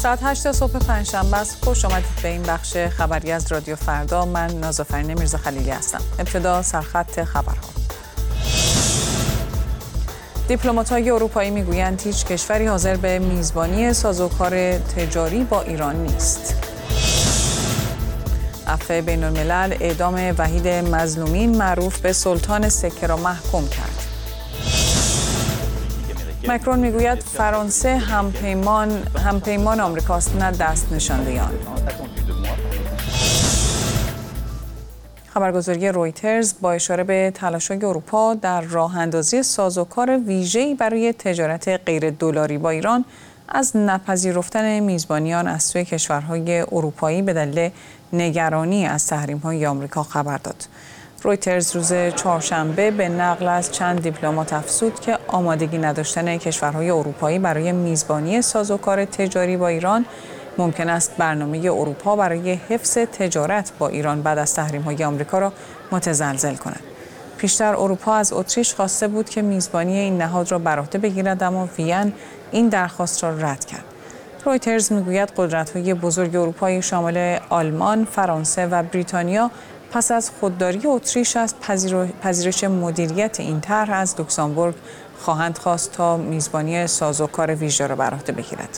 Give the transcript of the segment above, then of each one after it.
ساعت 8 صبح پنجشنبه است. خوش آمدید به این بخش خبری از رادیو فردا. من نازافرین میرزا خلیلی هستم. ابتدا سرخط خبرها. دیپلمات‌های اروپایی میگویند هیچ کشوری حاضر به میزبانی سازوکار تجاری با ایران نیست. عفو بین‌الملل اعدام وحید مظلومین معروف به سلطان سکه را محکوم کرد. مکرون میگوید فرانسه همپیمان آمریکاست، نه دست نشانده آن. خبرگزاری رویترز با اشاره به تلاش‌های اروپا در راه اندازی سازوکار ویژه‌ای برای تجارت غیر دلاری با ایران از نپذیرفتن میزبانیان از سوی کشورهای اروپایی به دلیل نگرانی از تحریم‌های آمریکا خبر داد. رویترز روز چهارشنبه به نقل از چند دیپلمات افزود که آمادگی نداشتن کشورهای اروپایی برای میزبانی سازوکار تجاری با ایران ممکن است برنامه اروپا برای حفظ تجارت با ایران بعد از تحریم‌های آمریکا را متزلزل کند. پیشتر اروپا از اتریش خواسته بود که میزبانی این نهاد را بر عهده بگیرد، اما وین این درخواست را رد کرد. رویترز میگوید قدرت‌های بزرگ اروپایی شامل آلمان، فرانسه و بریتانیا پس از خودداری اتریش از پذیرش مدیریت این طرح از لوکزامبورگ خواهند خواست تا میزبانی سازوکار ویژه را بر عهده بگیرد.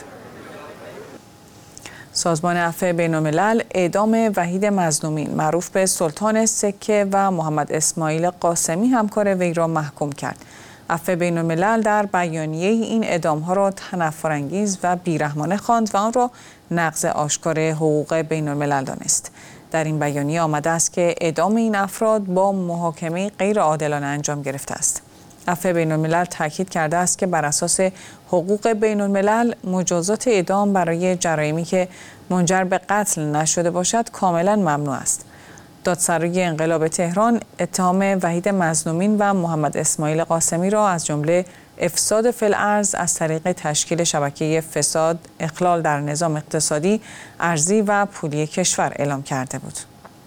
سازمان عفو بین‌الملل اعدام وحید مظلومین معروف به سلطان سکه و محمد اسماعیل قاسمی همکار وی را محکوم کرد. عفو بین‌الملل در بیانیه این اعدام‌ها را تنفرانگیز و بیرحمانه خواند و آن را نقض آشکار حقوق بین‌الملل دانست. در این بیانیه آمده است که اعدام این افراد با محاکمه غیر عادلانه انجام گرفته است. عفو بین‌الملل تاکید کرده است که بر اساس حقوق بین‌الملل مجازات اعدام برای جرایمی که منجر به قتل نشده باشد کاملا ممنوع است. دادسرای انقلاب تهران اتهام وحید مظلومین و محمد اسماعیل قاسمی را از جمله افساد فی الارض از طریق تشکیل شبکه فساد، اخلال در نظام اقتصادی، ارضی و پولی کشور اعلام کرده بود.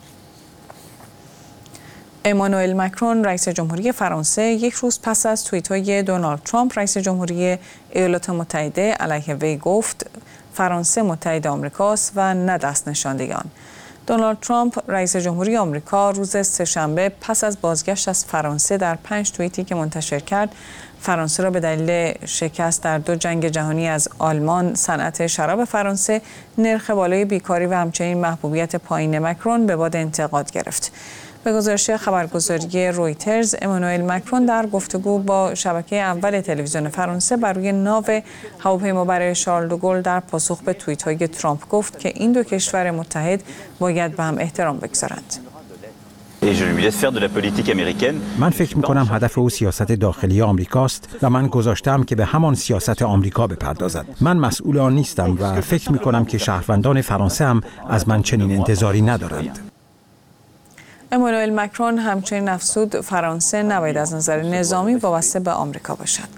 امانوئل مکرون رئیس جمهوری فرانسه یک روز پس از توییت‌های دونالد ترامپ رئیس جمهوری ایالات متحده علیه وی گفت فرانسه متحد آمریکاست و نه دست نشانده آن. دونالد ترامپ رئیس جمهوری آمریکا روز سه‌شنبه پس از بازگشت از فرانسه در 5 توییتی که منتشر کرد فرانسه را به دلیل شکست در 2 جنگ جهانی از آلمان، صنعت شراب فرانسه، نرخ بالای بیکاری و همچنین محبوبیت پایین مکرون به باد انتقاد گرفت. به گزارش خبرگزاری رویترز، امانوئل مکرون در گفتگو با شبکه اول تلویزیون فرانسه بر روی ناو هواپیمابر شارل دوگل در پاسخ به توییت‌های ترامپ گفت که این 2 کشور متحد باید به هم احترام بگذارند. من فکر می‌کنم هدف او سیاست داخلی آمریکاست و من گذاشتم که به همان سیاست آمریکا بپردازد. من مسئول آن نیستم و فکر می‌کنم که شهروندان فرانسه هم از من چنین انتظاری ندارند. امانوئل مکرون همچنین افزود فرانسه نباید از نظر نظامی وابسته به آمریکا باشد.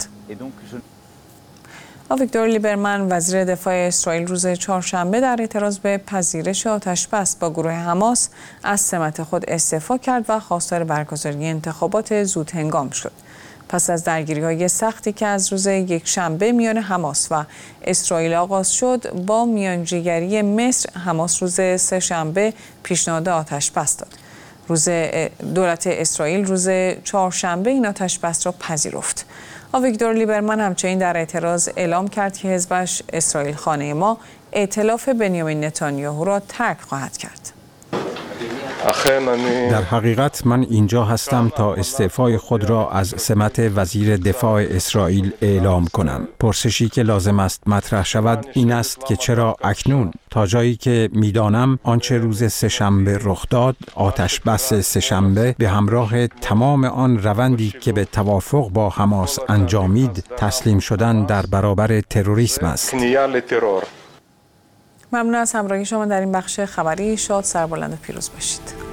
آویگدور لیبرمن وزیر دفاع اسرائیل روز چهارشنبه در اعتراض به پذیرش آتش‌بس با گروه حماس از سمت خود استعفا کرد و خواستار برگزاری انتخابات زودهنگام شد. پس از درگیری‌های سختی که از روز یکشنبه میان حماس و اسرائیل آغاز شد، با میانجیگری مصر حماس روز سه‌شنبه پیشنهاد آتش‌بس داد. دولت اسرائیل روز چهارشنبه این آتش‌بس را پذیرفت. آویگدور لیبرمن همچنین در اعتراض اعلام کرد که حزبش اسرائیل خانه ما ائتلاف بنیامین نتانیاهو را ترک خواهد کرد. در حقیقت من اینجا هستم تا استعفای خود را از سمت وزیر دفاع اسرائیل اعلام کنم. پرسشی که لازم است مطرح شود این است که چرا اکنون؟ تا جایی که میدانم آنچه روز سه‌شنبه رخ داد، آتش بس سه‌شنبه به همراه تمام آن روندی که به توافق با حماس انجامید، تسلیم شدن در برابر تروریسم است. ممنون از همراهی شما در این بخش خبری. شاد، سربلند و پیروز باشید.